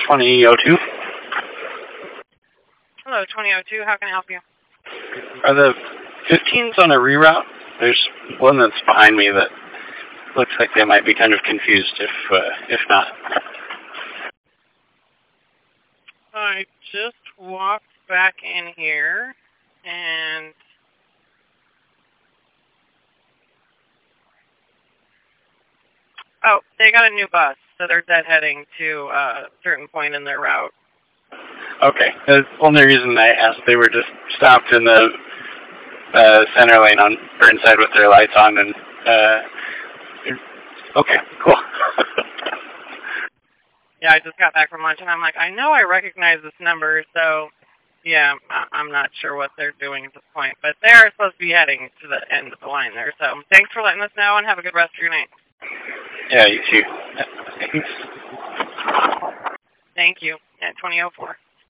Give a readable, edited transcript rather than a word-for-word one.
2002. Hello, 2002. How can I help you? Are the 15s on a reroute? There's one that's behind me that looks like they might be kind of confused if not. I just walked back in here, and oh, they got a new bus, so they're deadheading to a certain point in their route. Okay. The only reason I asked, they were just stopped in the center lane on Burnside with their lights on, and okay, cool. Yeah, I just got back from lunch, and I'm like, I know I recognize this number, so yeah, I'm not sure what they're doing at this point, but they're supposed to be heading to the end of the line there. So thanks for letting us know, and have a good rest of your night. Yeah, you too. Thanks. Thank you. Yeah, 2004.